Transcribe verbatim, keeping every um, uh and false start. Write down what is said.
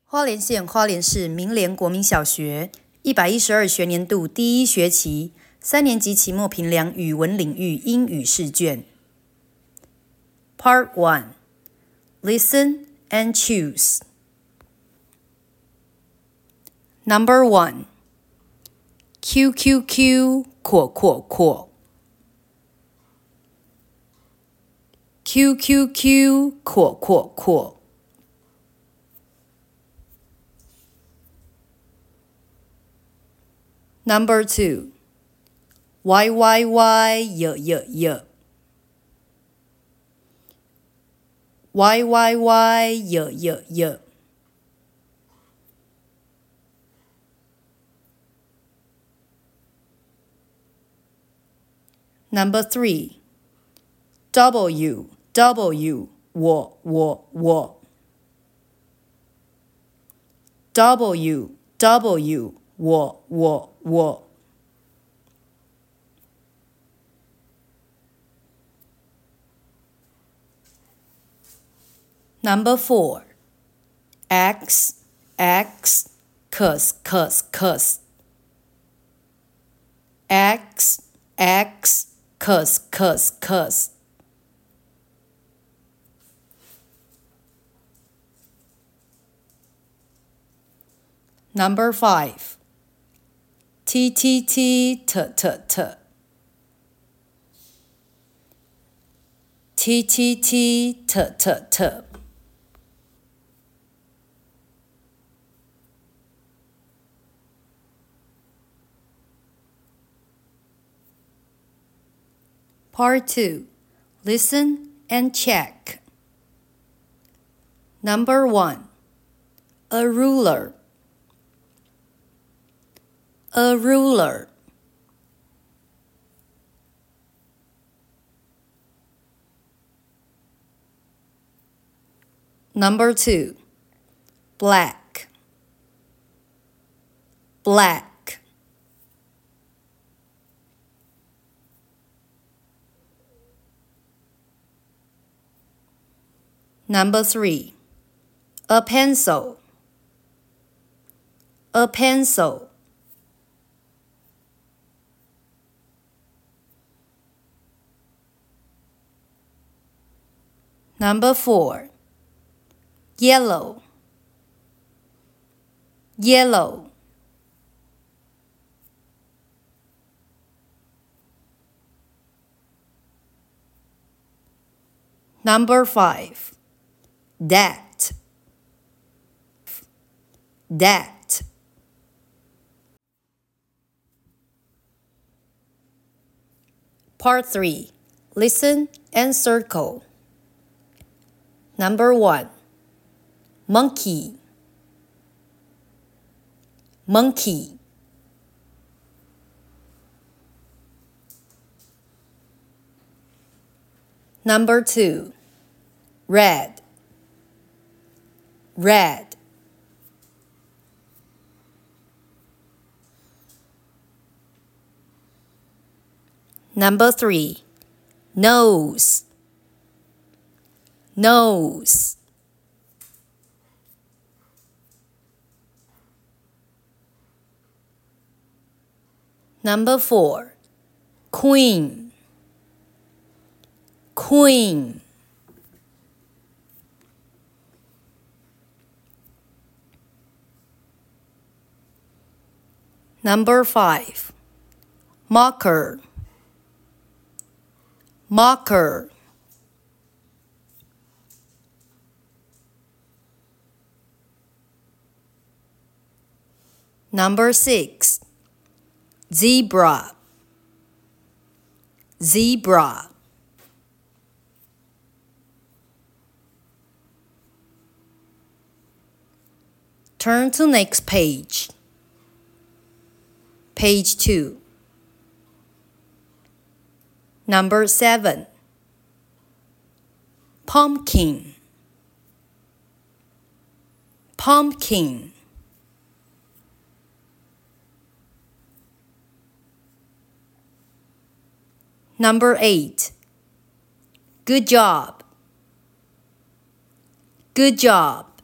花莲县花莲市明联国民小学一百一十二学年度第一学期三年级期末评量语文领域英语试卷 Part one Listen and choose Number one Q Q Q 括括括 Q Q Q 括括括Number two, Y Y Y, y y y. Y Y Y, y y y. Number three, W W, 我我我 W W, 我我我 Number four, X X, cuz cuz cuz X X, cuz cuz cuz Number five, T T T, t t t T T T, t t t Part two, Listen and check. Number one, a ruler. A ruler. Number two, black. Black. Number three, a pencil. A pencil. Number four, yellow. Yellow. Number five, that. That. Part three, Listen and circle. Number one, monkey. Monkey. Number two, red. Red. Number three, nose. Nose. Number four, queen. Queen. Number five, marker. Marker. Number six, zebra. Zebra. Turn to next page. Page two. Number seven, pumpkin. Pumpkin. Number eight, good job. Good job.